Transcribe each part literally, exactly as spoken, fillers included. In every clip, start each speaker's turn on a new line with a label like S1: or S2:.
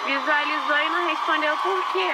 S1: Visualizou e não respondeu por quê?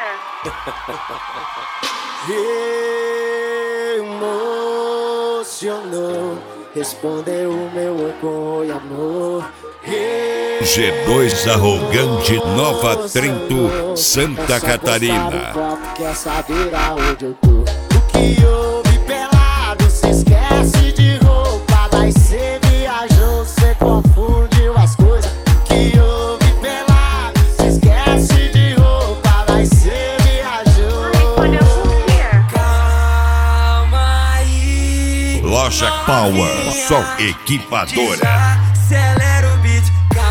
S2: Emocionou, respondeu o meu oi com oi, amor.
S3: G dois Arrogante, Nova Trento, Santa Catarina.
S2: Quer saber aonde eu tô? O que houve pelado? Se esquece de roupa, mas cê viajou, cê confundiu as coisas. O que houve pelado? Se esquece de roupa, mas cê viajou.
S1: Respondeu por quê?
S2: Calma aí.
S3: Loja Power, só equipadora.
S2: Acelera o beat,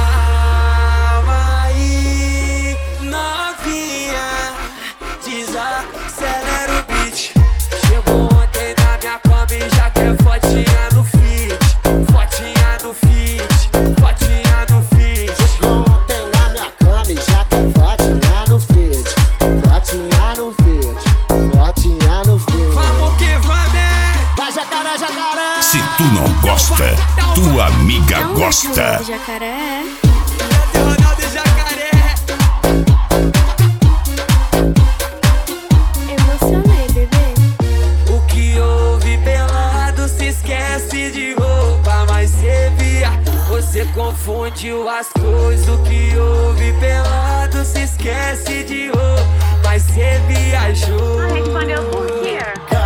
S2: calma aí, novinha, desacelera o beat. Chegou ontem na minha cama e já quer fotinha no feed, fotinha no feed, fotinha no feed. Chegou ontem na minha cama e já quer fotinha no feed, fotinha no feed, fotinha no feed. Vamos que vamos! Vai jacaré, jacaré!
S3: Se tu não gosta, tua amiga gosta.
S4: Jacaré.
S2: Ronaldo e Jacaré.
S4: Emocionei, bebê.
S2: O que houve pelado? Se esquece de roupa, mas cê via. Você confundiu as coisas. O que houve pelado? Se esquece de roupa, mas cê viajou.
S1: Não respondeu por quê?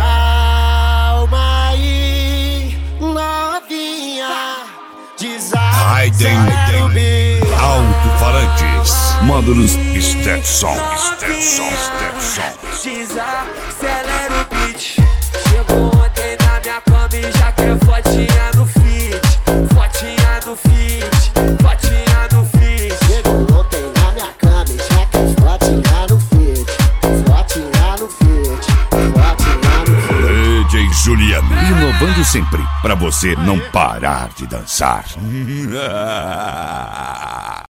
S2: Calma aí, novinha.
S3: Raiden, alto-falantes, módulos Stetson, Stetson, Stetson.
S2: Desacelera o beat. Chegou ontem na minha cama e já quer fotinha no feed, fotinha no feed, fotinha no feed. Chegou ontem na minha cama e já quer fotinha no feed, fotinha no feed, fotinha no feed.
S3: D J Juliano, inovando sempre, pra você não parar de dançar.